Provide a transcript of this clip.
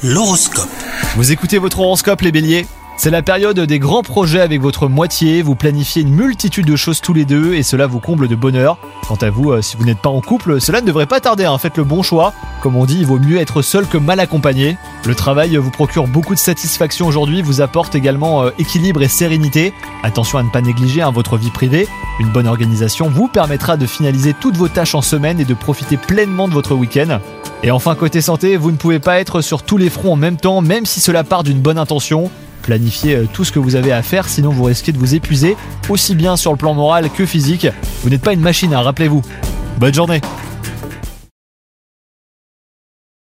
L'horoscope. Vous écoutez votre horoscope les béliers ? C'est la période des grands projets avec votre moitié, vous planifiez une multitude de choses tous les deux et cela vous comble de bonheur. Quant à vous, si vous n'êtes pas en couple, cela ne devrait pas tarder, faites le bon choix. Comme on dit, il vaut mieux être seul que mal accompagné. Le travail vous procure beaucoup de satisfaction aujourd'hui, vous apporte également équilibre et sérénité. Attention à ne pas négliger votre vie privée. Une bonne organisation vous permettra de finaliser toutes vos tâches en semaine et de profiter pleinement de votre week-end. Et enfin, côté santé, vous ne pouvez pas être sur tous les fronts en même temps, même si cela part d'une bonne intention. Planifiez tout ce que vous avez à faire, sinon vous risquez de vous épuiser, aussi bien sur le plan moral que physique. Vous n'êtes pas une machine, rappelez-vous. Bonne journée.